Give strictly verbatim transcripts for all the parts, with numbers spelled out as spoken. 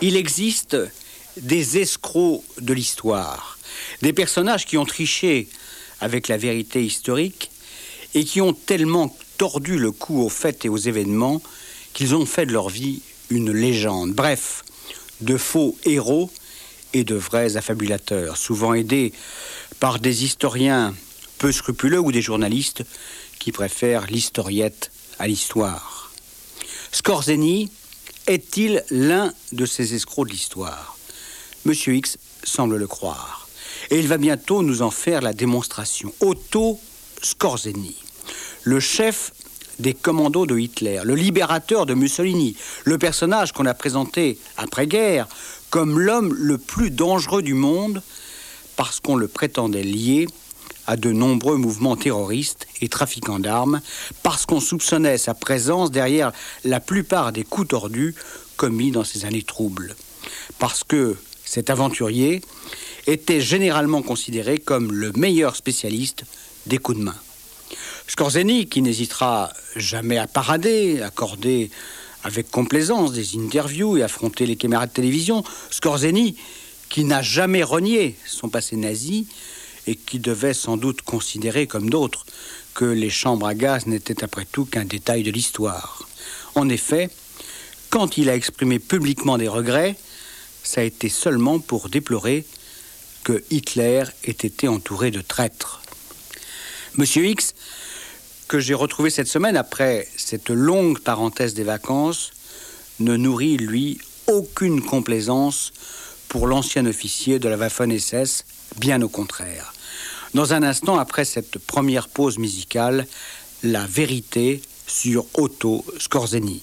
Il existe des escrocs de l'histoire, des personnages qui ont triché avec la vérité historique et qui ont tellement tordu le cou aux faits et aux événements qu'ils ont fait de leur vie une légende. Bref, de faux héros et de vrais affabulateurs, souvent aidés par des historiens peu scrupuleux ou des journalistes qui préfèrent l'historiette à l'histoire. Skorzeny est-il l'un de ces escrocs de l'histoire? Monsieur X semble le croire. Et il va bientôt nous en faire la démonstration. Otto Skorzeny, le chef des commandos de Hitler, le libérateur de Mussolini, le personnage qu'on a présenté après-guerre comme l'homme le plus dangereux du monde parce qu'on le prétendait lié à de nombreux mouvements terroristes et trafiquants d'armes, parce qu'on soupçonnait sa présence derrière la plupart des coups tordus commis dans ces années troubles. Parce que cet aventurier était généralement considéré comme le meilleur spécialiste des coups de main. Skorzeny, qui n'hésitera jamais à parader, accorder avec complaisance des interviews et affronter les caméras de télévision, Skorzeny, qui n'a jamais renié son passé nazi et qui devait sans doute considérer, comme d'autres, que les chambres à gaz n'étaient après tout qu'un détail de l'histoire. En effet, quand il a exprimé publiquement des regrets, ça a été seulement pour déplorer que Hitler ait été entouré de traîtres. Monsieur X, que j'ai retrouvé cette semaine après cette longue parenthèse des vacances, ne nourrit, lui, aucune complaisance pour l'ancien officier de la Waffen-S S, bien au contraire. Dans un instant, après cette première pause musicale, la vérité sur Otto Skorzeny.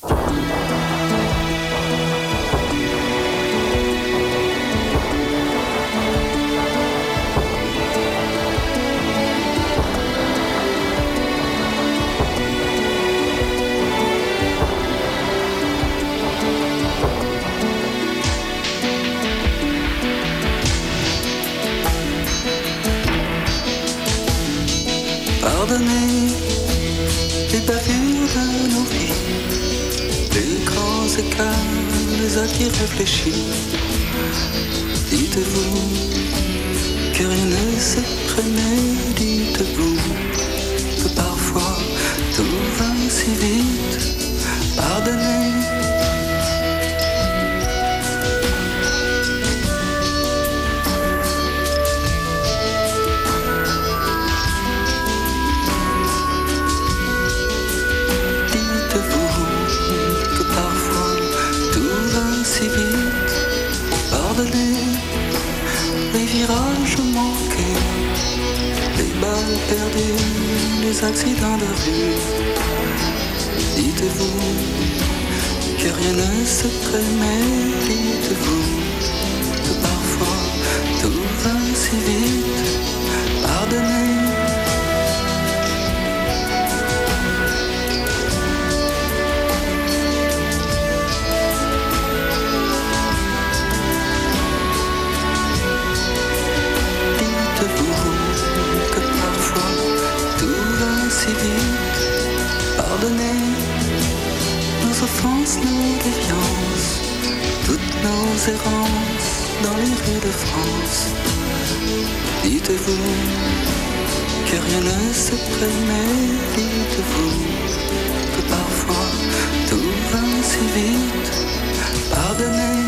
Pardonnez les bavures de nos vies, les grands écarts, les actes irréfléchis. Dites-vous que rien ne s'est préméditez-vous que parfois tout va si vite. Pardonnez. Perdu les accidents de rue. Dites-vous que rien ne se préméditez-vous que parfois tout va si vite. Pardonnez. Pardonnez nos offenses, nos déviances, toutes nos errances dans les rues de France. Dites-vous que rien ne se préméditez-vous que parfois tout va si vite. Pardonnez.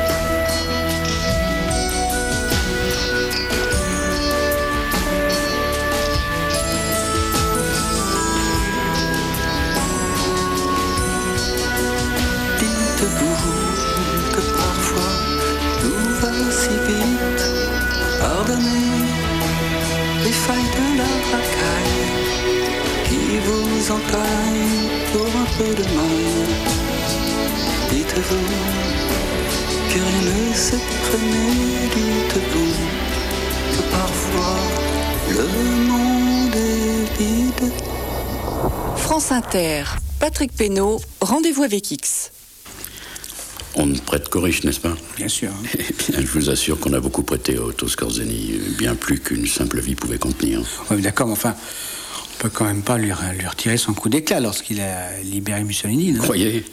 Pardonnez les failles de la racaille qui vous entaillent pour un peu de mal. Dites-vous que rien ne se préméditez-vous que parfois le monde est vide. France Inter, Patrick Pénaud, rendez-vous avec X. On ne prête qu'aux riches, n'est-ce pas? Bien sûr. Eh bien, je vous assure qu'on a beaucoup prêté à Otto Skorzeny, bien plus qu'une simple vie pouvait contenir. Oui, d'accord, mais enfin, on peut quand même pas lui, lui retirer son coup d'éclat lorsqu'il a libéré Mussolini, non? Croyez.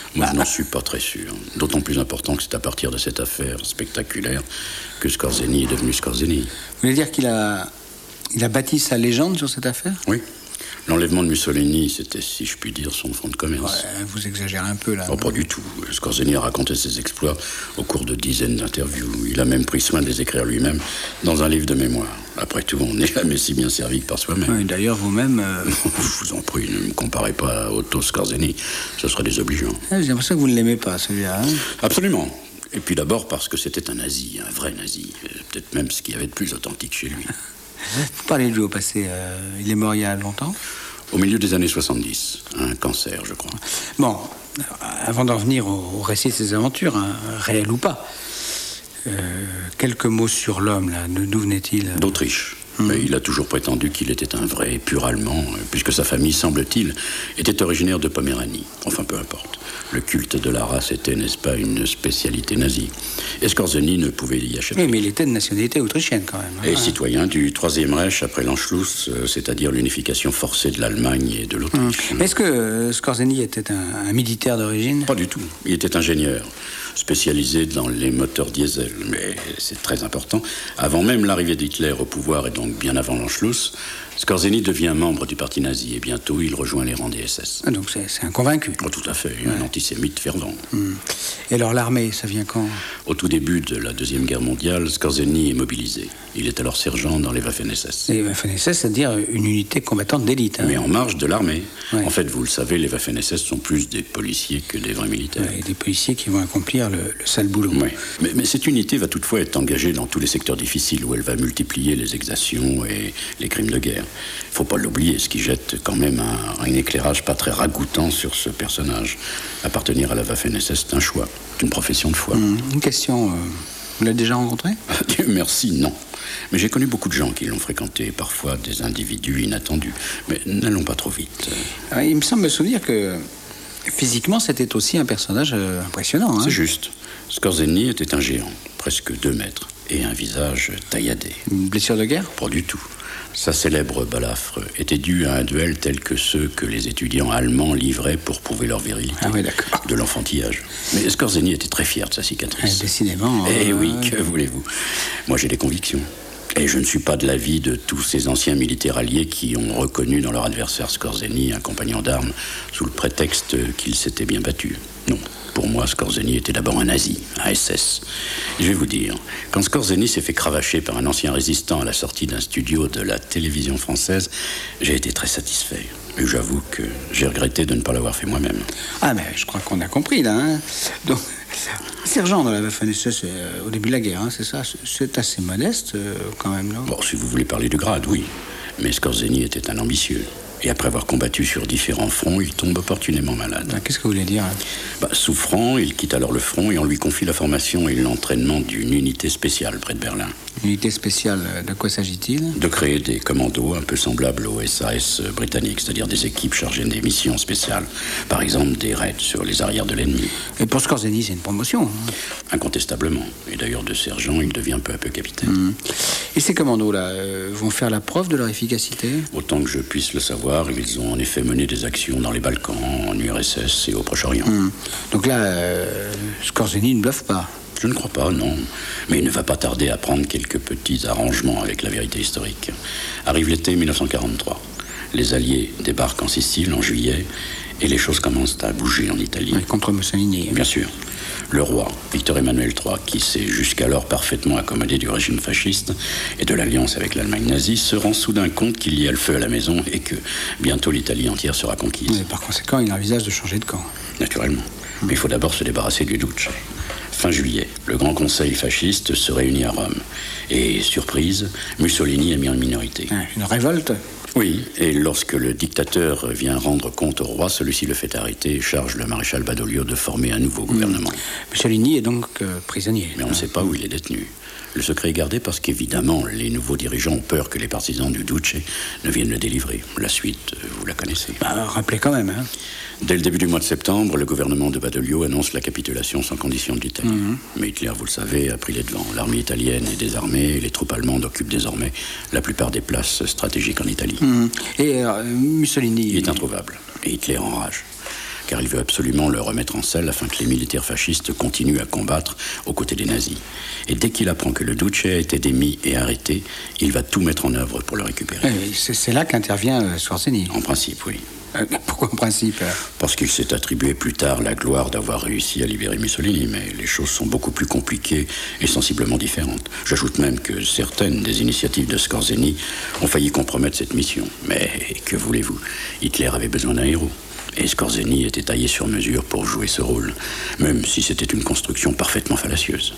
Moi, bah, je n'en suis pas très sûr. D'autant plus important que c'est à partir de cette affaire spectaculaire que Skorzeny est devenu Skorzeny. Vous voulez dire qu'il a, il a bâti sa légende sur cette affaire? Oui. L'enlèvement de Mussolini, c'était, si je puis dire, son fonds de commerce. Ouais, vous exagérez un peu, là. Oh, pas du tout. Skorzeny a raconté ses exploits au cours de dizaines d'interviews. Il a même pris soin de les écrire lui-même dans un livre de mémoire. Après tout, on n'est jamais si bien servi que par soi-même. Oui, d'ailleurs, vous-même... Euh... Je vous en prie, ne me comparez pas à Otto Skorzeny. Ce serait désobligeant. Ah, j'ai l'impression que vous ne l'aimez pas, celui-là. Hein? Absolument. Et puis d'abord parce que c'était un nazi, un vrai nazi. Peut-être même ce qu'il y avait de plus authentique chez lui. Vous parlez de lui au passé. Euh, il est mort il y a longtemps? Au milieu des années soixante-dix. Un cancer, je crois. Bon, avant d'en venir au, au récit de ses aventures, hein, réel ou pas, euh, quelques mots sur l'homme, là. D'où venait-il? D'Autriche. Mmh. Mais il a toujours prétendu qu'il était un vrai pur allemand, puisque sa famille, semble-t-il, était originaire de Poméranie. Enfin, peu importe. Le culte de la race était, n'est-ce pas, une spécialité nazie. Et Skorzeny ne pouvait y échapper. Oui, mais il était de nationalité autrichienne, quand même. Et hein. Citoyen du Troisième Reich après l'Anschluss, c'est-à-dire l'unification forcée de l'Allemagne et de l'Autriche. Mmh. Est-ce que euh, Skorzeny était un, un militaire d'origine? Pas du tout. Il était ingénieur, spécialisé dans les moteurs diesel. Mais c'est très important. Avant même l'arrivée d'Hitler au pouvoir, et donc bien avant l'Anschluss, Skorzeny devient membre du parti nazi et bientôt il rejoint les rangs des S S. Ah, donc c'est, c'est un convaincu. Oh, tout à fait, ouais. Un antisémite fervent. Mmh. Et alors l'armée, ça vient quand? Au tout début de la Deuxième Guerre mondiale, Skorzeny est mobilisé. Il est alors sergent dans les Waffen-S S. Les Waffen-S S, c'est-à-dire une unité combattante d'élite. Hein. Mais en marge de l'armée. Ouais. En fait, vous le savez, les Waffen-S S sont plus des policiers que des vrais militaires. Ouais, des policiers qui vont accomplir le, le sale boulot. Oui. Mais, mais cette unité va toutefois être engagée dans tous les secteurs difficiles où elle va multiplier les exactions et les crimes de guerre. Il ne faut pas l'oublier, ce qui jette quand même un, un éclairage pas très ragoûtant sur ce personnage. Appartenir à la Waffen-S S, c'est un choix, c'est une profession de foi. Mmh, une question, euh, vous l'avez déjà rencontré? Dieu merci, non. Mais j'ai connu beaucoup de gens qui l'ont fréquenté, parfois des individus inattendus. Mais n'allons pas trop vite. Alors, il me semble me souvenir que physiquement, c'était aussi un personnage euh, impressionnant. Hein. C'est juste. Skorzeny était un géant, presque deux mètres, et un visage tailladé. Une blessure de guerre? Pas du tout. Sa célèbre balafre était due à un duel tel que ceux que les étudiants allemands livraient pour prouver leur virilité. Ah oui, d'accord. De l'enfantillage. Mais Skorzeny était très fier de sa cicatrice. Ah, décidément. Eh euh... oui, que voulez-vous? Moi, j'ai des convictions. Et je ne suis pas de l'avis de tous ces anciens militaires alliés qui ont reconnu dans leur adversaire Skorzeny un compagnon d'armes sous le prétexte qu'il s'était bien battu. Non. Pour moi, Skorzeny était d'abord un nazi, un S S. Et je vais vous dire, quand Skorzeny s'est fait cravacher par un ancien résistant à la sortie d'un studio de la télévision française, j'ai été très satisfait. Et j'avoue que j'ai regretté de ne pas l'avoir fait moi-même. Ah, mais je crois qu'on a compris, là. Hein. Donc, sergent dans la Waffen-S S euh, au début de la guerre, hein, c'est ça? C'est assez modeste, euh, quand même, non? Bon, si vous voulez parler du grade, oui. Mais Skorzeny était un ambitieux. Et après avoir combattu sur différents fronts, il tombe opportunément malade. Ah, qu'est-ce que vous voulez dire? bah, Souffrant, il quitte alors le front et on lui confie la formation et l'entraînement d'une unité spéciale près de Berlin. Unité spéciale, de quoi s'agit-il? De créer des commandos un peu semblables aux S A S britanniques, c'est-à-dire des équipes chargées des missions spéciales. Par exemple, des raids sur les arrières de l'ennemi. Et pour Skorzeny, c'est une promotion. Hein. Incontestablement. Et d'ailleurs, de sergent, il devient peu à peu capitaine. Mmh. Et ces commandos-là euh, vont faire la preuve de leur efficacité? Autant que je puisse le savoir, ils ont en effet mené des actions dans les Balkans, en U R S S et au Proche-Orient. Mmh. Donc là, euh, Skorzeny ne bluffe pas? Je ne crois pas, non. Mais il ne va pas tarder à prendre quelques petits arrangements avec la vérité historique. Arrive l'été mille neuf cent quarante-trois. Les Alliés débarquent en Sicile en juillet et les choses commencent à bouger en Italie. Oui, contre Mussolini. Bien sûr. Le roi, Victor Emmanuel trois, qui s'est jusqu'alors parfaitement accommodé du régime fasciste et de l'alliance avec l'Allemagne nazie, se rend soudain compte qu'il y a le feu à la maison et que bientôt l'Italie entière sera conquise. Mais par conséquent, il envisage de changer de camp. Naturellement. Mais il faut d'abord se débarrasser du Duce. Fin juillet, le Grand Conseil fasciste se réunit à Rome. Et, surprise, Mussolini est mis en minorité. Une révolte? Oui, et lorsque le dictateur vient rendre compte au roi, celui-ci le fait arrêter et charge le maréchal Badoglio de former un nouveau gouvernement. Mmh. Mussolini est donc euh, prisonnier. Mais on ne sait pas où il est détenu. Le secret est gardé parce qu'évidemment, les nouveaux dirigeants ont peur que les partisans du Duce ne viennent le délivrer. La suite, vous la connaissez. Bah, rappelez quand même, hein. Dès le début du mois de septembre, le gouvernement de Badoglio annonce la capitulation sans condition de l'Italie. Mmh. Mais Hitler, vous le savez, a pris les devants. L'armée italienne est désarmée et les troupes allemandes occupent désormais la plupart des places stratégiques en Italie. Mmh. Et euh, Mussolini... Il est introuvable. Et Hitler enrage. car il veut absolument le remettre en selle afin que les militaires fascistes continuent à combattre aux côtés des nazis. Et dès qu'il apprend que le Duce a été démis et arrêté, il va tout mettre en œuvre pour le récupérer. Oui, c'est, c'est là qu'intervient euh, Scorzeni. En principe, oui. Euh, pourquoi en principe? Parce qu'il s'est attribué plus tard la gloire d'avoir réussi à libérer Mussolini, mais les choses sont beaucoup plus compliquées et sensiblement différentes. J'ajoute même que certaines des initiatives de Scorzeni ont failli compromettre cette mission. Mais que voulez-vous? Hitler avait besoin d'un héros. Et Scorzeni était taillé sur mesure pour jouer ce rôle, même si c'était une construction parfaitement fallacieuse.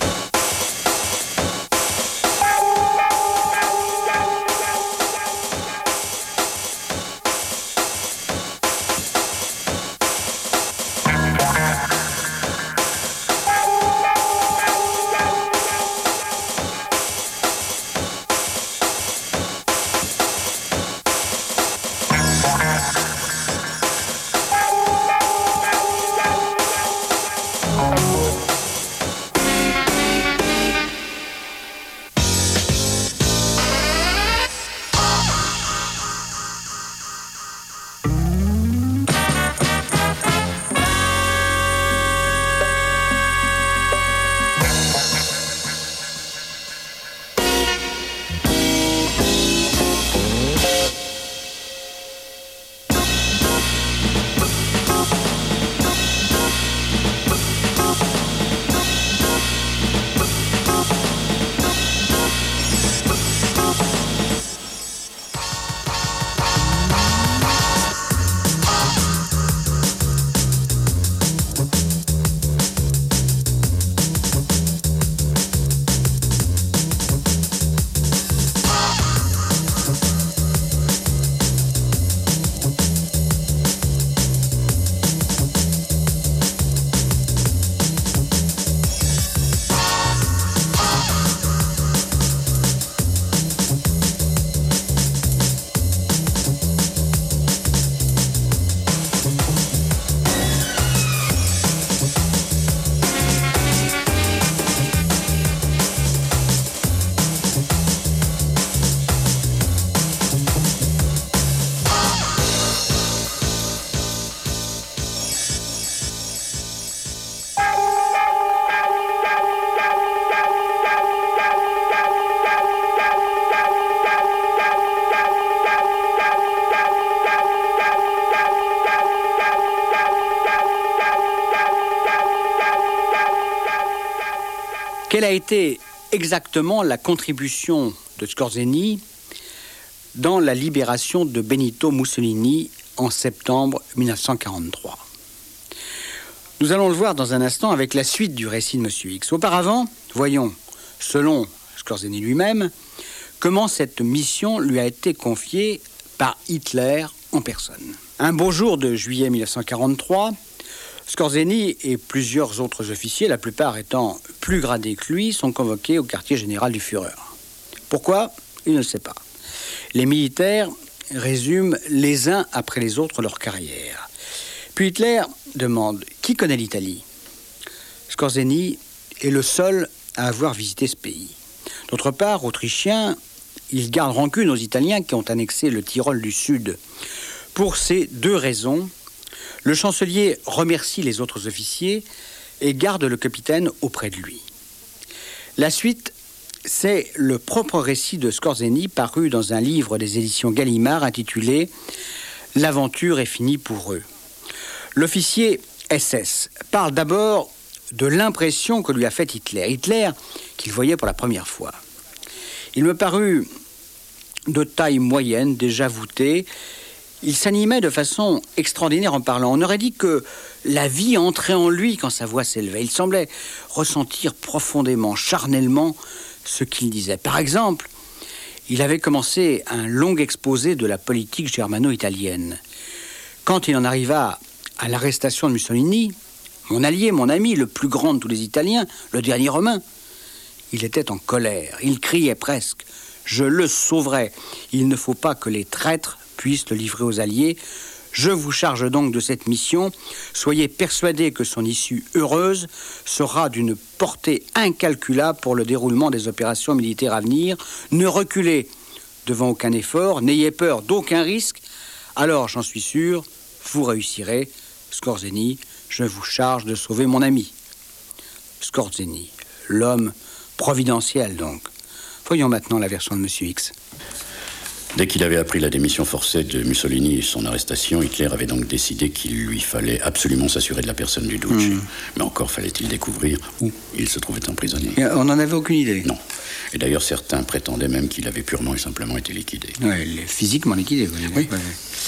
Quelle a été exactement la contribution de Scorzeni dans la libération de Benito Mussolini en septembre mille neuf cent quarante-trois? Nous allons le voir dans un instant avec la suite du récit de Monsieur X. Auparavant, voyons, selon Scorzeni lui-même, comment cette mission lui a été confiée par Hitler en personne. Un beau jour de juillet mille neuf cent quarante-trois, Scorzeni et plusieurs autres officiers, la plupart étant plus gradés que lui, sont convoqués au quartier général du Führer. Pourquoi? Il ne le sait pas. Les militaires résument les uns après les autres leur carrière. Puis Hitler demande « Qui connaît l'Italie ?» Scorzeni est le seul à avoir visité ce pays. D'autre part, autrichien, il garde rancune aux Italiens qui ont annexé le Tyrol du Sud. Pour ces deux raisons, le chancelier remercie les autres officiers et garde le capitaine auprès de lui. La suite, c'est le propre récit de Scorzeni paru dans un livre des éditions Gallimard intitulé « L'aventure est finie pour eux ». L'officier S S parle d'abord de l'impression que lui a faite Hitler. Hitler, qu'il voyait pour la première fois. Il me parut de taille moyenne, déjà voûté. Il s'animait de façon extraordinaire en parlant. On aurait dit que la vie entrait en lui quand sa voix s'élevait. Il semblait ressentir profondément, charnellement, ce qu'il disait. Par exemple, il avait commencé un long exposé de la politique germano-italienne. Quand il en arriva à l'arrestation de Mussolini, mon allié, mon ami, le plus grand de tous les Italiens, le dernier Romain, il était en colère. Il criait presque « Je le sauverai. Il ne faut pas que les traîtres puissent le livrer aux Alliés. Je vous charge donc de cette mission. Soyez persuadés que son issue heureuse sera d'une portée incalculable pour le déroulement des opérations militaires à venir. Ne reculez devant aucun effort, n'ayez peur d'aucun risque. Alors, j'en suis sûr, vous réussirez. Skorzeny, je vous charge de sauver mon ami. Skorzeny, l'homme providentiel donc. Voyons maintenant la version de Monsieur X. Dès qu'il avait appris la démission forcée de Mussolini et son arrestation, Hitler avait donc décidé qu'il lui fallait absolument s'assurer de la personne du Duce. Mmh. Mais encore fallait-il découvrir où il se trouvait emprisonné. Et on n'en avait aucune idée. Non. Et d'ailleurs, certains prétendaient même qu'il avait purement et simplement été liquidé. Oui, physiquement liquidé. Oui. oui. oui.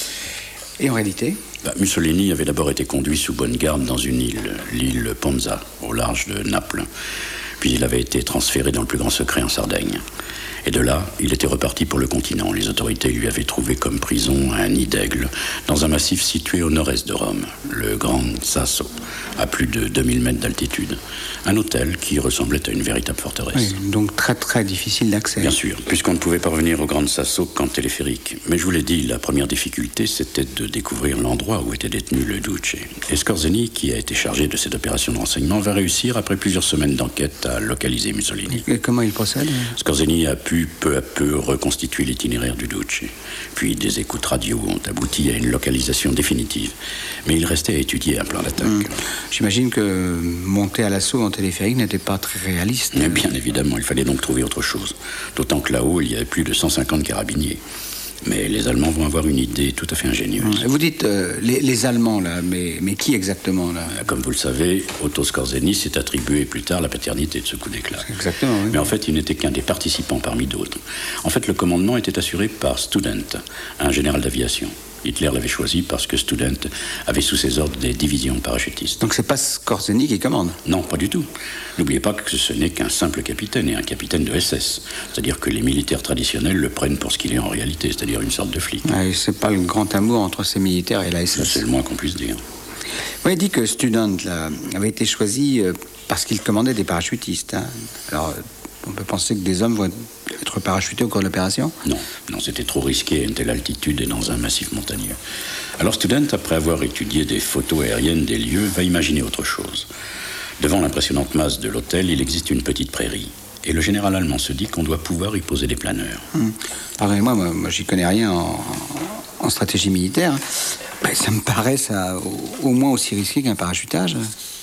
Et en réalité bah, Mussolini avait d'abord été conduit sous bonne garde dans une île, l'île Ponza, au large de Naples. Puis il avait été transféré dans le plus grand secret en Sardaigne. Et de là, il était reparti pour le continent. Les autorités lui avaient trouvé comme prison un nid d'aigle dans un massif situé au nord-est de Rome, le Grand Sasso, à plus de deux mille mètres d'altitude. Un hôtel qui ressemblait à une véritable forteresse. Oui, donc très très difficile d'accès. Bien sûr, puisqu'on ne pouvait parvenir au Grand Sasso qu'en téléphérique. Mais je vous l'ai dit, la première difficulté, c'était de découvrir l'endroit où était détenu le Duce. Et Skorzeny, qui a été chargé de cette opération de renseignement, va réussir, après plusieurs semaines d'enquête, à localiser Mussolini. Et comment il procède ? Skorzeny a pu peu à peu reconstituer l'itinéraire du Duce. Puis des écoutes radio ont abouti à une localisation définitive. Mais il restait à étudier un plan d'attaque. Mmh. J'imagine que monter à l'assaut en téléphérique n'était pas très réaliste. Mais bien évidemment, il fallait donc trouver autre chose. D'autant que là-haut, il y avait plus de cent cinquante carabiniers. Mais les Allemands vont avoir une idée tout à fait ingénieuse. Vous dites euh, les, les Allemands, là, mais, mais qui exactement, là ? Comme vous le savez, Otto Skorzeny s'est attribué plus tard la paternité de ce coup d'éclat. Exactement, oui. Mais en fait, il n'était qu'un des participants parmi d'autres. En fait, le commandement était assuré par Student, un général d'aviation. Hitler l'avait choisi parce que Student avait sous ses ordres des divisions de parachutistes. Donc c'est pas Skorzeny qui commande ? Non, pas du tout. N'oubliez pas que ce n'est qu'un simple capitaine et un capitaine de S S. C'est-à-dire que les militaires traditionnels le prennent pour ce qu'il est en réalité, c'est-à-dire une sorte de flic. Ah, c'est pas le grand amour entre ces militaires et la S S. C'est le moins qu'on puisse dire. Vous avez dit que Student là, avait été choisi parce qu'il commandait des parachutistes. Hein. Alors, on peut penser que des hommes vont être parachutés au cours de l'opération ? Non, non, c'était trop risqué à une telle altitude et dans un massif montagneux. Alors Student, après avoir étudié des photos aériennes des lieux, va imaginer autre chose. Devant l'impressionnante masse de l'hôtel, il existe une petite prairie. Et le général allemand se dit qu'on doit pouvoir y poser des planeurs. Hum. Pardonnez-moi, moi, moi j'y connais rien en, en stratégie militaire. Ben, ça me paraît ça, au, au moins aussi risqué qu'un parachutage.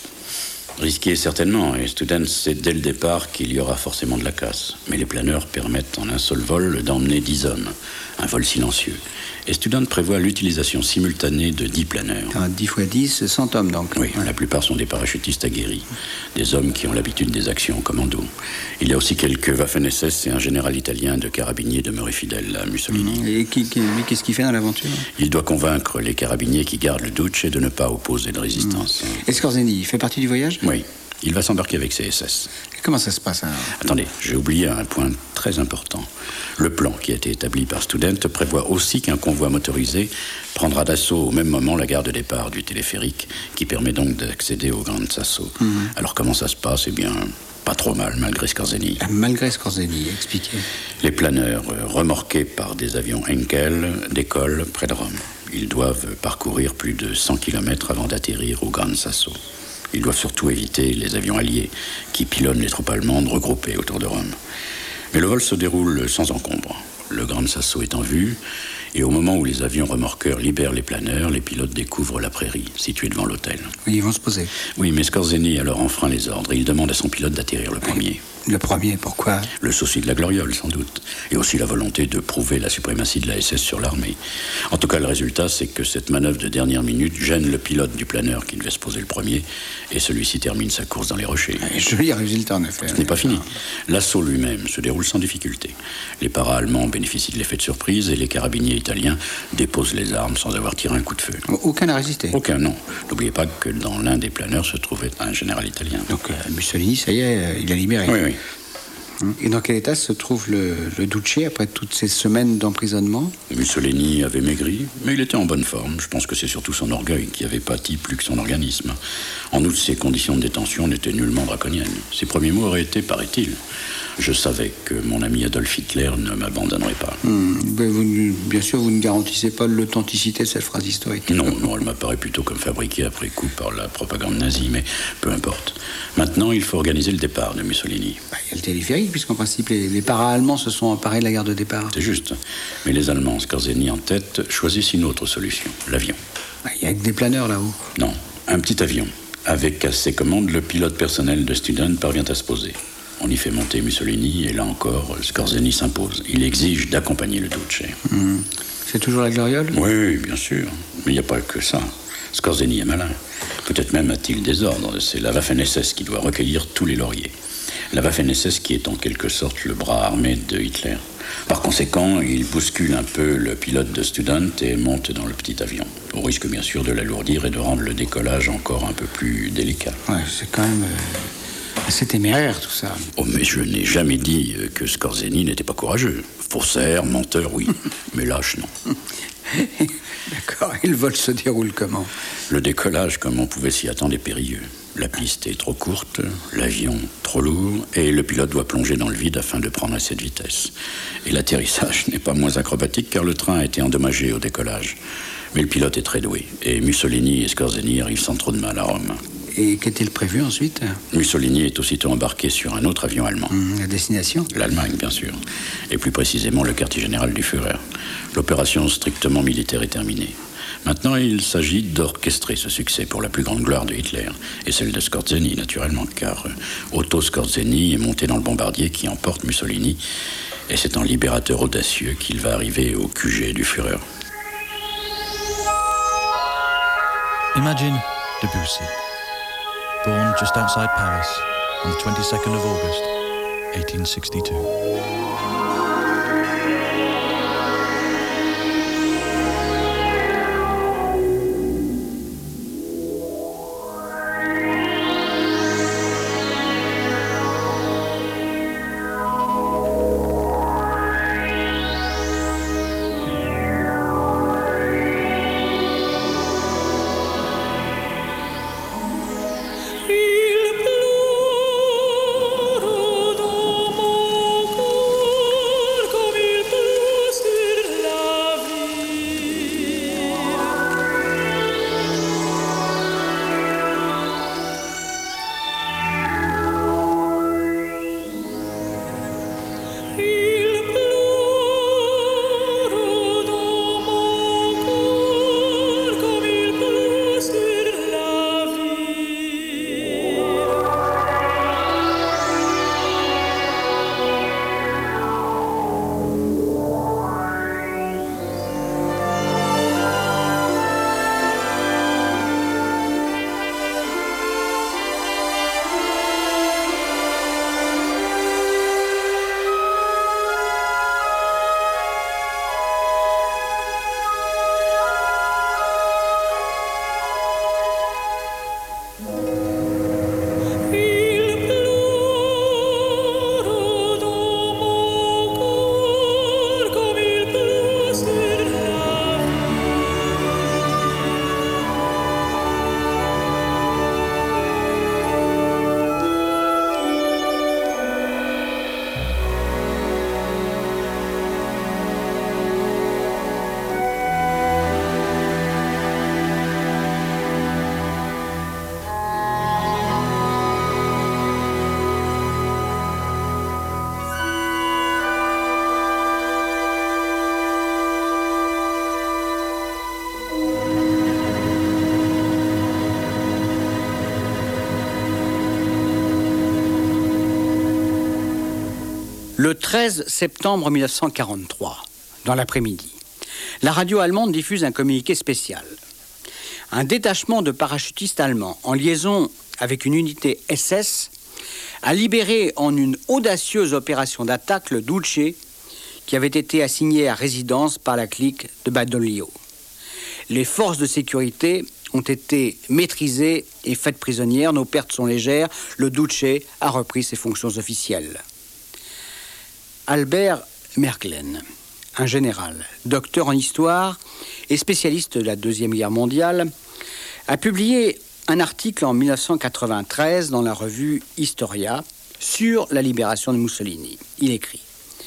Risqué certainement, et Student sait dès le départ qu'il y aura forcément de la casse. Mais les planeurs permettent en un seul vol d'emmener dix hommes, un vol silencieux. Et Student prévoit l'utilisation simultanée de dix planeurs. Ah, dix fois dix, cent hommes donc. Oui, ouais. La plupart sont des parachutistes aguerris, des hommes qui ont l'habitude des actions en commando. Il y a aussi quelques Waffen-S S et un général italien de carabiniers demeuré fidèle à Mussolini. Et qui, qui, lui, qu'est-ce qu'il fait dans l'aventure ? Il doit convaincre les carabiniers qui gardent le Duce de ne pas opposer de résistance. Et Skorzeny, il fait partie du voyage ? Oui. Il va s'embarquer avec ses S S. Et comment ça se passe alors ? Attendez, j'ai oublié un point très important. Le plan qui a été établi par Student prévoit aussi qu'un convoi motorisé prendra d'assaut au même moment la gare de départ du téléphérique, qui permet donc d'accéder au Grand Sasso. Mm-hmm. Alors comment ça se passe ? Eh bien, pas trop mal, malgré Skorzeny. Ah, malgré Skorzeny, expliquez. Les planeurs, remorqués par des avions Henkel, décollent près de Rome. Ils doivent parcourir plus de cent kilomètres avant d'atterrir au Grand Sasso. Ils doivent surtout éviter les avions alliés qui pilonnent les troupes allemandes regroupées autour de Rome. Mais le vol se déroule sans encombre. Le Grand Sasso est en vue, et au moment où les avions remorqueurs libèrent les planeurs, les pilotes découvrent la prairie, située devant l'hôtel. Oui, ils vont se poser. Oui, mais Skorzeny alors enfreint les ordres, et il demande à son pilote d'atterrir le premier. Le premier, pourquoi ? Le souci de la gloriole, sans doute. Et aussi la volonté de prouver la suprématie de la S S sur l'armée. En tout cas, le résultat, c'est que cette manœuvre de dernière minute gêne le pilote du planeur qui devait se poser le premier, et celui-ci termine sa course dans les rochers. Joli résultat, en effet. Ce n'est pas fini. L'assaut lui-même se déroule sans difficulté. Les paras-allemands bénéficient de l'effet de surprise, et les carabiniers italiens déposent les armes sans avoir tiré un coup de feu. Aucun n'a résisté ? Aucun, non. N'oubliez pas que dans l'un des planeurs se trouvait un général italien. Donc euh, Mussolini, ça y est, il a libéré. Oui, oui. Et dans quel état se trouve le, le Duce après toutes ces semaines d'emprisonnement ? Mussolini avait maigri, mais il était en bonne forme. Je pense que c'est surtout son orgueil qui avait pâti plus que son organisme. En outre, ses conditions de détention n'étaient nullement draconiennes. Ses premiers mots auraient été, paraît-il, « Je savais que mon ami Adolf Hitler ne m'abandonnerait pas. Hum, ben vous, bien sûr, vous ne garantissez pas l'authenticité de cette phrase historique. Non, non, elle m'apparaît plutôt comme fabriquée après coup par la propagande nazie, mais peu importe. Maintenant, il faut organiser le départ de Mussolini. Ben, il y a le téléphérique, puisqu'en principe, les, les para-allemands se sont emparés de la gare de départ. C'est juste. Mais les Allemands, Skorzeny en tête, choisissent une autre solution, l'avion. Il n'y a que des planeurs là-haut. Non, un petit avion. Avec à ses commandes, le pilote personnel de Student parvient à se poser. On y fait monter Mussolini, et là encore, Scorzeni s'impose. Il exige d'accompagner le Duce. Mmh. C'est toujours la gloriole ? Oui, bien sûr. Mais il n'y a pas que ça. Scorzeni est malin. Peut-être même a-t-il des ordres. C'est la Waffen-S S qui doit recueillir tous les lauriers. La Waffen-S S qui est en quelque sorte le bras armé de Hitler. Par conséquent, il bouscule un peu le pilote de Student et monte dans le petit avion. Au risque bien sûr de l'alourdir et de rendre le décollage encore un peu plus délicat. Ouais, c'est quand même euh, assez téméraire tout ça. Oh, mais je n'ai jamais dit que Scorzeni n'était pas courageux. Faussaire, menteur, oui. Mais lâche, non. D'accord, et le vol se déroule comment ? Le décollage, comme on pouvait s'y attendre, est périlleux. La piste est trop courte, l'avion trop lourd, et le pilote doit plonger dans le vide afin de prendre assez de vitesse. Et l'atterrissage n'est pas moins acrobatique car le train a été endommagé au décollage. Mais le pilote est très doué, et Mussolini et Scorzeni arrivent sans trop de mal à Rome. Et qu'est-il prévu ensuite ? Mussolini est aussitôt embarqué sur un autre avion allemand. Mmh, la destination ? L'Allemagne, bien sûr. Et plus précisément le quartier général du Führer. L'opération strictement militaire est terminée. Maintenant, il s'agit d'orchestrer ce succès pour la plus grande gloire de Hitler, et celle de Scorzeni, naturellement, car Otto Scorzeni est monté dans le bombardier qui emporte Mussolini, et c'est en libérateur audacieux qu'il va arriver au Q G du Führer. Imagine Debussy, born just outside Paris on the twenty-second of August, eighteen sixty-two. Le treize septembre mille neuf cent quarante-trois, dans l'après-midi, la radio allemande diffuse un communiqué spécial. Un détachement de parachutistes allemands, en liaison avec une unité S S, a libéré en une audacieuse opération d'attaque le Duce, qui avait été assigné à résidence par la clique de Badoglio. Les forces de sécurité ont été maîtrisées et faites prisonnières. Nos pertes sont légères. Le Duce a repris ses fonctions officielles. Albert Merklen, un général, docteur en histoire et spécialiste de la Deuxième Guerre mondiale, a publié un article en mille neuf cent quatre-vingt-treize dans la revue Historia sur la libération de Mussolini. Il écrit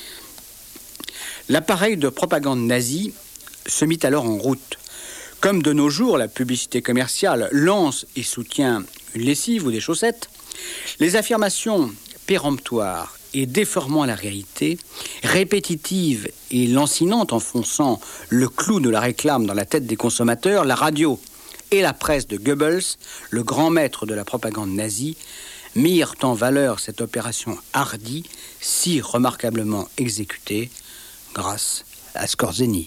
« L'appareil de propagande nazie se mit alors en route. Comme de nos jours, la publicité commerciale lance et soutient une lessive ou des chaussettes, les affirmations péremptoires et déformant la réalité, répétitive et lancinante, enfonçant le clou de la réclame dans la tête des consommateurs, la radio et la presse de Goebbels, le grand maître de la propagande nazie, mirent en valeur cette opération hardie, si remarquablement exécutée, grâce à Skorzeny.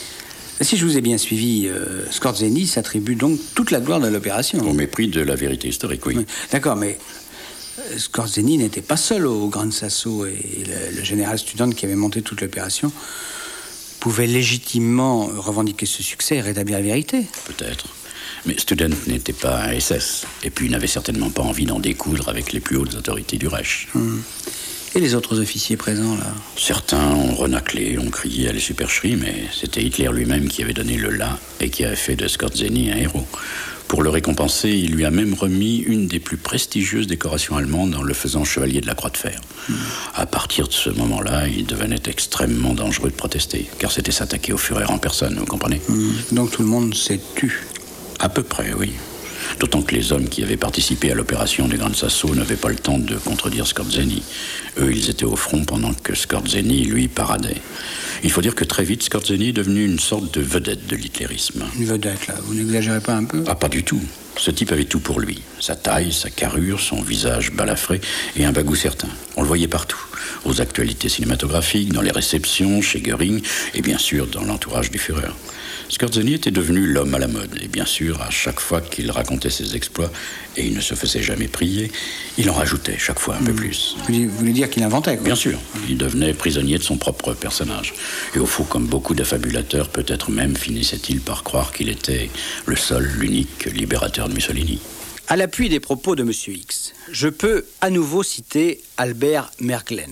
Si je vous ai bien suivi, euh, Skorzeny s'attribue donc toute la gloire de l'opération. Au mépris de la vérité historique, oui. oui. D'accord, mais Skorzeny n'était pas seul au Gran Sasso, et le, le général Student qui avait monté toute l'opération pouvait légitimement revendiquer ce succès et rétablir la vérité. Peut-être. Mais Student n'était pas un S S, et puis il n'avait certainement pas envie d'en découdre avec les plus hautes autorités du Reich. Hum. Et les autres officiers présents, là? Certains ont renaclé, ont crié à la supercherie, mais c'était Hitler lui-même qui avait donné le là et qui avait fait de Skorzeny un héros. Pour le récompenser, il lui a même remis une des plus prestigieuses décorations allemandes en le faisant chevalier de la Croix de Fer. Mmh. À partir de ce moment-là, il devenait extrêmement dangereux de protester, car c'était s'attaquer au Führer en personne, vous comprenez? Mmh. Donc tout le monde s'est tu? À peu près, oui. D'autant que les hommes qui avaient participé à l'opération des Gran Sasso n'avaient pas le temps de contredire Skorzeny. Eux, ils étaient au front pendant que Skorzeny, lui, paradait. Il faut dire que très vite, Skorzeny est devenu une sorte de vedette de l'hitlérisme. Une vedette, là, vous n'exagérez pas un peu? Ah, pas du tout. Ce type avait tout pour lui. Sa taille, sa carrure, son visage balafré et un bagou certain. On le voyait partout. Aux actualités cinématographiques, dans les réceptions, chez Göring et bien sûr dans l'entourage du Führer. Skorzeny était devenu l'homme à la mode, et bien sûr, à chaque fois qu'il racontait ses exploits, et il ne se faisait jamais prier, il en rajoutait chaque fois un mmh. peu plus. Vous voulez dire qu'il inventait, quoi? Bien sûr, il devenait prisonnier de son propre personnage. Et au fond, comme beaucoup d'affabulateurs, peut-être même finissait-il par croire qu'il était le seul, l'unique libérateur de Mussolini. À l'appui des propos de M. X, je peux à nouveau citer Albert Merglen.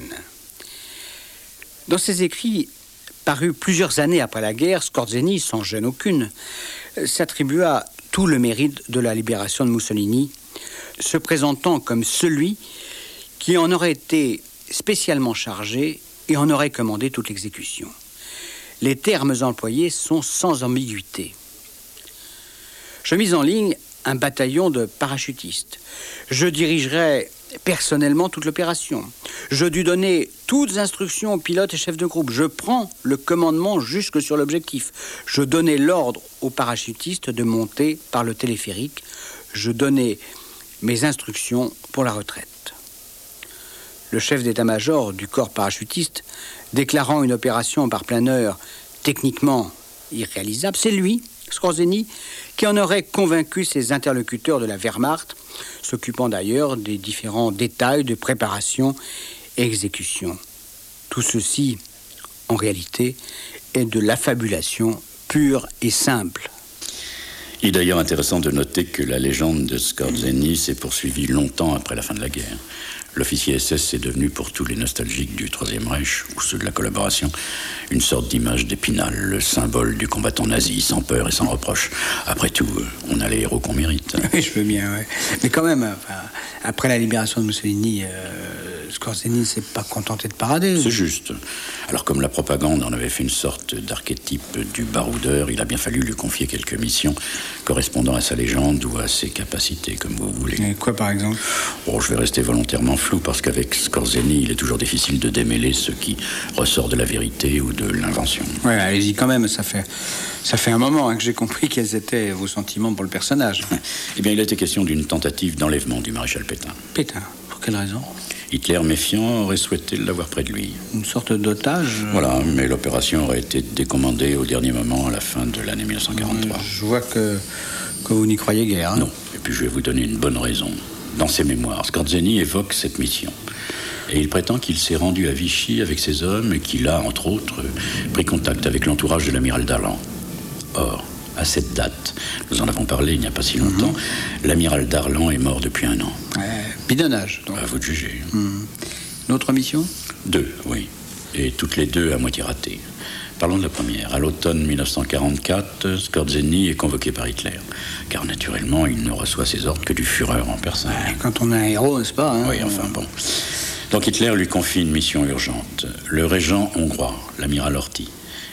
Dans ses écrits, paru plusieurs années après la guerre, Skorzeny, sans gêne aucune, s'attribua tout le mérite de la libération de Mussolini, se présentant comme celui qui en aurait été spécialement chargé et en aurait commandé toute l'exécution. Les termes employés sont sans ambiguïté. Je mis en ligne un bataillon de parachutistes. Je dirigerai personnellement toute l'opération. Je dus donner toutes instructions aux pilotes et chefs de groupe. Je prends le commandement jusque sur l'objectif. Je donnais l'ordre aux parachutistes de monter par le téléphérique. Je donnais mes instructions pour la retraite. Le chef d'état-major du corps parachutiste, déclarant une opération par planeur techniquement irréalisable, c'est lui, Skorzeny, qui en aurait convaincu ses interlocuteurs de la Wehrmacht, s'occupant d'ailleurs des différents détails de préparation et exécution. Tout ceci, en réalité, est de l'affabulation pure et simple. Il est d'ailleurs intéressant de noter que la légende de Skorzeny s'est poursuivie longtemps après la fin de la guerre. L'officier S S est devenu pour tous les nostalgiques du Troisième Reich, ou ceux de la collaboration, une sorte d'image d'Épinal, le symbole du combattant nazi, sans peur et sans reproche. Après tout, on a les héros qu'on mérite. Oui, je veux bien, ouais. Mais quand même, enfin, après la libération de Mussolini, euh, Skorzeny ne s'est pas contenté de parader. C'est juste. Alors, comme la propagande en avait fait une sorte d'archétype du baroudeur, il a bien fallu lui confier quelques missions correspondant à sa légende ou à ses capacités, comme vous voulez. Et quoi, par exemple? Bon, je vais rester volontairement flou, parce qu'avec Skorzeny, il est toujours difficile de démêler ce qui ressort de la vérité ou de l'invention. Oui, allez-y quand même, ça fait, ça fait un moment hein, que j'ai compris quels étaient vos sentiments pour le personnage. Eh bien, il a été question d'une tentative d'enlèvement du maréchal Pétain. Pétain? Pour quelle raison? Hitler, méfiant, aurait souhaité l'avoir près de lui. Une sorte d'otage? Voilà, mais l'opération aurait été décommandée au dernier moment, à la fin de l'année mille neuf cent quarante-trois. Je vois que, que vous n'y croyez guère. Hein? Non, et puis je vais vous donner une bonne raison. Dans ses mémoires, Skorzeny évoque cette mission. Et il prétend qu'il s'est rendu à Vichy avec ses hommes et qu'il a, entre autres, pris contact avec l'entourage de l'amiral Darlan. Or, à cette date, nous en avons parlé il n'y a pas si longtemps, mmh. l'amiral Darlan est mort depuis un an. Ouais, bidonnage, donc. À vous de juger. Mmh. Une autre mission? Deux, oui. Et toutes les deux à moitié ratées. Parlons de la première. À l'automne mille neuf cent quarante-quatre, Skorzeny est convoqué par Hitler. Car naturellement, il ne reçoit ses ordres que du Führer en personne. Ouais, quand on est un héros, n'est-ce pas hein? Oui, enfin bon. Donc Hitler lui confie une mission urgente. Le régent hongrois, l'amiral Horthy,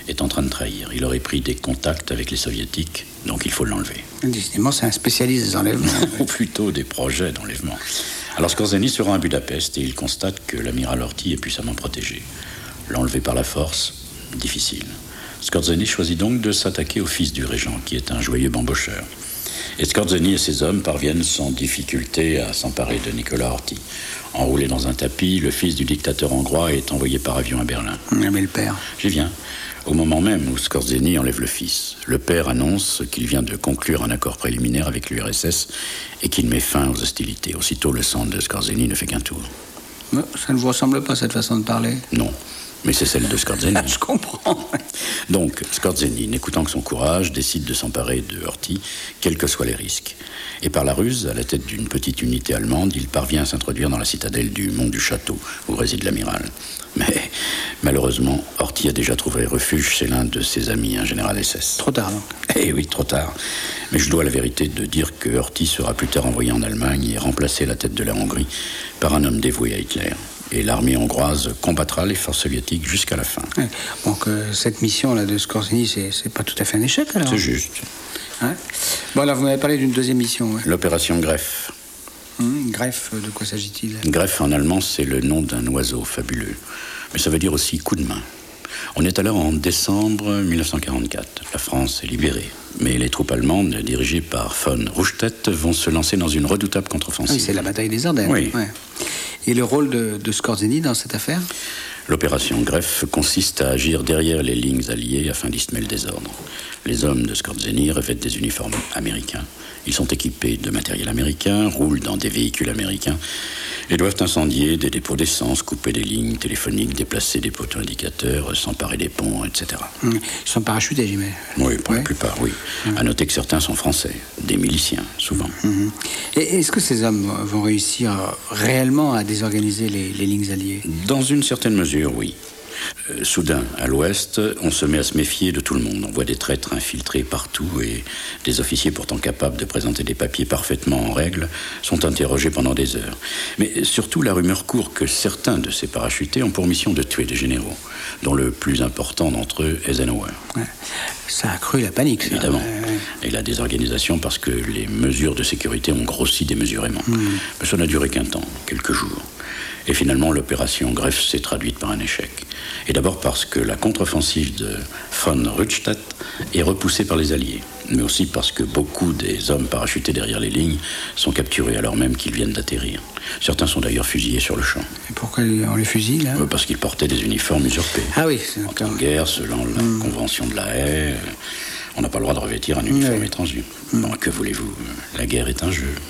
est en train de trahir. Il aurait pris des contacts avec les soviétiques, donc il faut l'enlever. Décidément, c'est un spécialiste des enlèvements. Ou plutôt des projets d'enlèvement. Alors Skorzeny se rend à Budapest et il constate que l'amiral Horthy est puissamment protégé. L'enlever par la force, difficile. Skorzeny choisit donc de s'attaquer au fils du régent, qui est un joyeux bambocheur. Et Skorzeny et ses hommes parviennent sans difficulté à s'emparer de Nicolas Horthy. Enroulé dans un tapis, le fils du dictateur hongrois est envoyé par avion à Berlin. Mais le père... J'y viens. Au moment même où Skorzeny enlève le fils, le père annonce qu'il vient de conclure un accord préliminaire avec l'U R S S et qu'il met fin aux hostilités. Aussitôt, le sang de Skorzeny ne fait qu'un tour. Mais ça ne vous ressemble pas, cette façon de parler? Non, mais c'est celle de Skorzeny. Je comprends. Donc, Skorzeny, n'écoutant que son courage, décide de s'emparer de Horthy, quels que soient les risques. Et par la ruse, à la tête d'une petite unité allemande, il parvient à s'introduire dans la citadelle du Mont du Château, où réside l'amiral. Mais, malheureusement, Horthy a déjà trouvé refuge chez l'un de ses amis, un général S S. Trop tard, donc. Eh oui, trop tard. Mais je dois la vérité de dire que Horthy sera plus tard envoyé en Allemagne et remplacé à la tête de la Hongrie par un homme dévoué à Hitler. Et l'armée hongroise combattra les forces soviétiques jusqu'à la fin. Ouais. Donc, euh, cette mission-là de Skorzeny, c'est, c'est pas tout à fait un échec, alors? C'est juste. Hein? Bon, alors, vous m'avez parlé d'une deuxième mission, ouais. L'opération Greff. Hum, Greff, de quoi s'agit-il? Greff, en allemand, c'est le nom d'un oiseau fabuleux. Mais ça veut dire aussi coup de main. On est alors en décembre mille neuf cent quarante-quatre. La France est libérée. Mais les troupes allemandes, dirigées par von Rundstedt, vont se lancer dans une redoutable contre-offensive. Oui, c'est la bataille des Ardennes. Oui. Ouais. Et le rôle de, de Skorzeny dans cette affaire? L'opération Greff consiste à agir derrière les lignes alliées afin d'y semer le désordre. Les hommes de Skorzeny revêtent des uniformes américains. Ils sont équipés de matériel américain, roulent dans des véhicules américains et doivent incendier des dépôts d'essence, couper des lignes téléphoniques, déplacer des poteaux indicateurs, s'emparer des ponts, et cetera. Mmh. Ils sont parachutés, j'imagine. Oui, pour ouais. la plupart, oui. Mmh. À noter que certains sont français, des miliciens, souvent. Mmh. Et est-ce que ces hommes vont réussir réellement à désorganiser les, les lignes alliées? Dans une certaine mesure, oui. Euh, soudain, à l'ouest, on se met à se méfier de tout le monde. On voit des traîtres infiltrés partout et des officiers pourtant capables de présenter des papiers parfaitement en règle sont interrogés pendant des heures. Mais surtout, la rumeur court que certains de ces parachutés ont pour mission de tuer des généraux, dont le plus important d'entre eux, Eisenhower. Ouais. Ça a accru la panique, ça. Évidemment. Ouais. Et la désorganisation parce que les mesures de sécurité ont grossi démesurément. Mmh. Mais ça n'a duré qu'un temps, quelques jours. Et finalement, l'opération Greff s'est traduite par un échec. Et d'abord parce que la contre-offensive de von Rundstedt est repoussée par les Alliés, mais aussi parce que beaucoup des hommes parachutés derrière les lignes sont capturés alors même qu'ils viennent d'atterrir. Certains sont d'ailleurs fusillés sur le champ. Et pourquoi on les fusille, là? Parce qu'ils portaient des uniformes usurpés. Ah oui, c'est en temps de guerre, selon la mmh. convention de la Haye, on n'a pas le droit de revêtir un uniforme mmh. étranger. Mmh. Bon, que voulez-vous? La guerre est un jeu.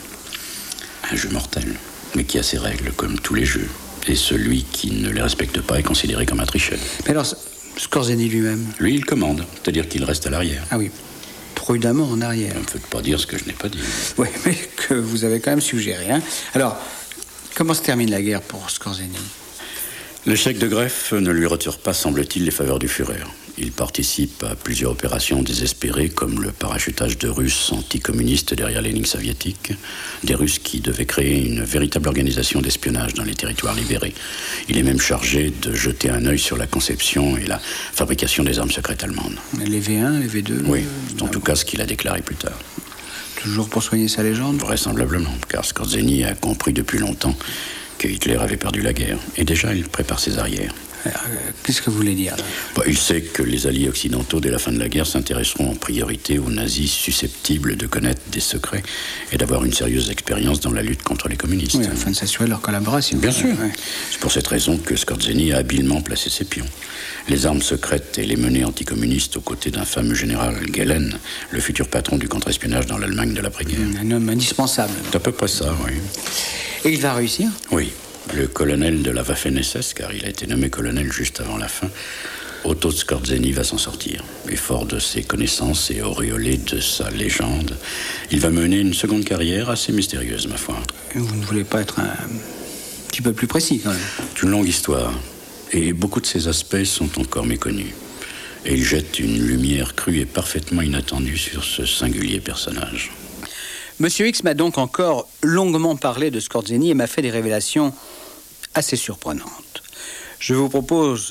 Un jeu mortel, mais qui a ses règles, comme tous les jeux. Et celui qui ne les respecte pas est considéré comme un tricheur. Mais alors, Skorzeny lui-même? Lui, il commande, c'est-à-dire qu'il reste à l'arrière. Ah oui, prudemment en arrière. Ne me faites pas dire ce que je n'ai pas dit. Oui, mais que vous avez quand même suggéré. Hein. Alors, comment se termine la guerre pour Skorzeny? L'échec de Greff ne lui retire pas, semble-t-il, les faveurs du Führer. Il participe à plusieurs opérations désespérées, comme le parachutage de Russes anticommunistes derrière les lignes soviétiques, des Russes qui devaient créer une véritable organisation d'espionnage dans les territoires libérés. Il est même chargé de jeter un œil sur la conception et la fabrication des armes secrètes allemandes. Les V un, les V deux? Oui, c'est en tout cas ce qu'il a déclaré plus tard. Toujours pour soigner sa légende? Vraisemblablement, car Skorzeny a compris depuis longtemps que Hitler avait perdu la guerre. Et déjà, il prépare ses arrières. Alors, euh, qu'est-ce que vous voulez dire, là? Bah, il sait que les alliés occidentaux, dès la fin de la guerre, s'intéresseront en priorité aux nazis susceptibles de connaître des secrets et d'avoir une sérieuse expérience dans la lutte contre les communistes. Oui, afin de s'assurer de leur collaboration. Bien sûr. Ouais. C'est pour cette raison que Skorzeny a habilement placé ses pions. Les armes secrètes et les menées anticommunistes aux côtés d'un fameux général Gehlen, le futur patron du contre-espionnage dans l'Allemagne de l'après-guerre. Un homme indispensable. C'est à peu près ça, oui. Et il va réussir? Oui. Le colonel de la Waffen-S S, car il a été nommé colonel juste avant la fin, Otto Skorzeny va s'en sortir. Et fort de ses connaissances et auréolé de sa légende, il va mener une seconde carrière assez mystérieuse, ma foi. Vous ne voulez pas être un petit peu plus précis, quand même? C'est une longue histoire, et beaucoup de ses aspects sont encore méconnus. Et il jette une lumière crue et parfaitement inattendue sur ce singulier personnage. Monsieur X m'a donc encore longuement parlé de Skorzeny et m'a fait des révélations assez surprenantes. Je vous propose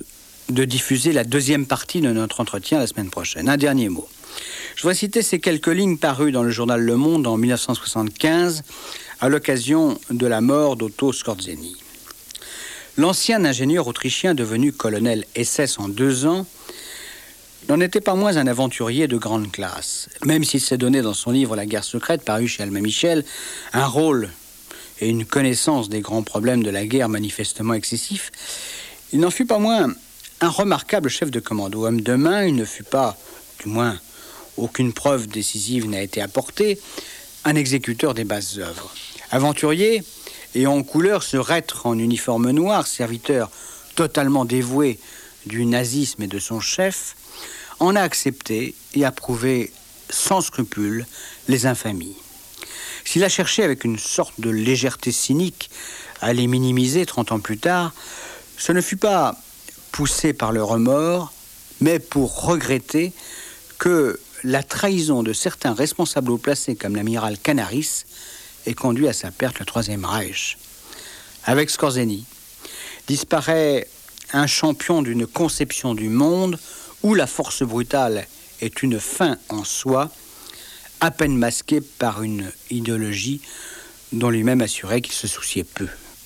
de diffuser la deuxième partie de notre entretien la semaine prochaine. Un dernier mot. Je voudrais citer ces quelques lignes parues dans le journal Le Monde en mille neuf cent soixante-quinze à l'occasion de la mort d'Otto Skorzeny. L'ancien ingénieur autrichien devenu colonel S S en deux ans n'en était pas moins un aventurier de grande classe. Même s'il s'est donné dans son livre La guerre secrète, paru chez Albin Michel, un rôle et une connaissance des grands problèmes de la guerre manifestement excessifs, il n'en fut pas moins un remarquable chef de commando. Homme de main, il ne fut pas, du moins aucune preuve décisive n'a été apportée, un exécuteur des basses œuvres. Aventurier et en couleur se reître en uniforme noir, serviteur totalement dévoué du nazisme et de son chef, en a accepté et approuvé sans scrupule les infamies. S'il a cherché avec une sorte de légèreté cynique à les minimiser trente ans plus tard, ce ne fut pas poussé par le remords, mais pour regretter que la trahison de certains responsables haut placés comme l'amiral Canaris ait conduit à sa perte le Troisième Reich. Avec Skorzeny, disparaît un champion d'une conception du monde où la force brutale est une fin en soi, à peine masquée par une idéologie dont lui-même assurait qu'il se souciait peu.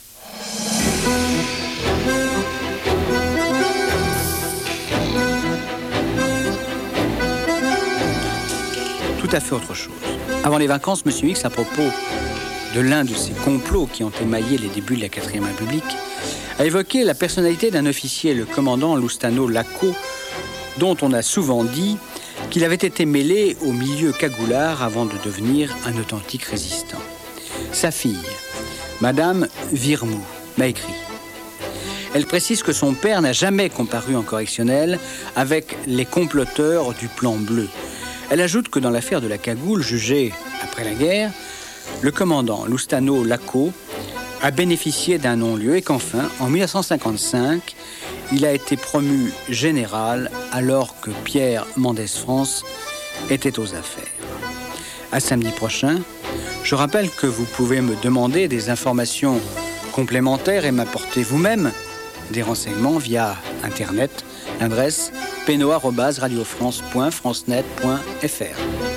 Tout à fait autre chose. Avant les vacances, M. X, à propos de l'un de ces complots qui ont émaillé les débuts de la quatrième République, a évoqué la personnalité d'un officier, le commandant Loustano Lacau, dont on a souvent dit qu'il avait été mêlé au milieu cagoulard avant de devenir un authentique résistant. Sa fille, Madame Virmou, m'a écrit. Elle précise que son père n'a jamais comparu en correctionnel avec les comploteurs du plan bleu. Elle ajoute que dans l'affaire de la cagoule, jugée après la guerre, le commandant Loustano Lacau a bénéficié d'un non-lieu et qu'enfin, en mille neuf cent cinquante-cinq, il a été promu général alors que Pierre Mendès France était aux affaires. À samedi prochain, je rappelle que vous pouvez me demander des informations complémentaires et m'apporter vous-même des renseignements via Internet, l'adresse péno arobase radiofrance point francenet point f r.